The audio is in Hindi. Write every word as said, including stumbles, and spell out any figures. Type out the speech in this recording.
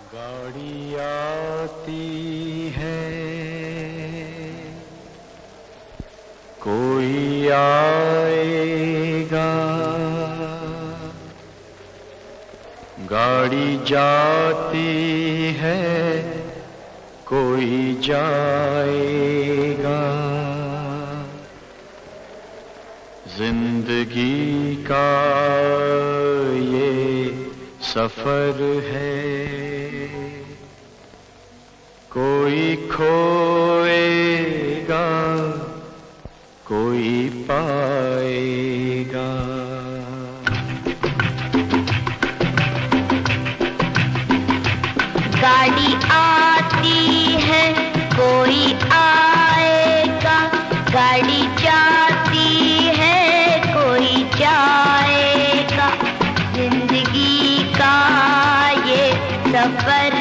गाड़ी आती है, कोई आएगा, गाड़ी जाती है, कोई जाएगा। जिंदगी का ये सफर है, कोई खोएगा, कोई पाएगा। गाड़ी आती है, कोई आएगा, गाड़ी जाती है, कोई जाएगा। जिंदगी का ये सफर